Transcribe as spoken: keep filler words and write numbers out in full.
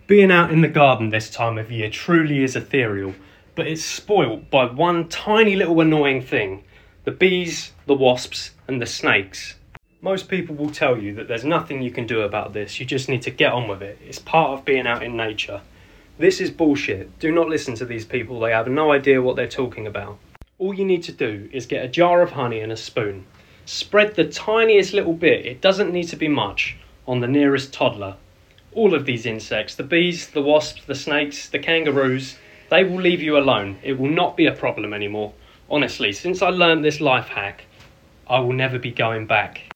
Being out in the garden this time of year truly is ethereal, but it's spoilt by one tiny little annoying thing: the bees, the wasps, and the snakes. Most people will tell you that there's nothing you can do about this, you just need to get on with it. It's part of being out in nature. This is bullshit. Do not listen to these people, they have no idea what they're talking about. All you need to do is get a jar of honey and a spoon. Spread the tiniest little bit, it doesn't need to be much, on the nearest toddler. All of these insects, the bees, the wasps, the snakes, the kangaroos, they will leave you alone. It will not be a problem anymore. Honestly, since I learned this life hack, I will never be going back.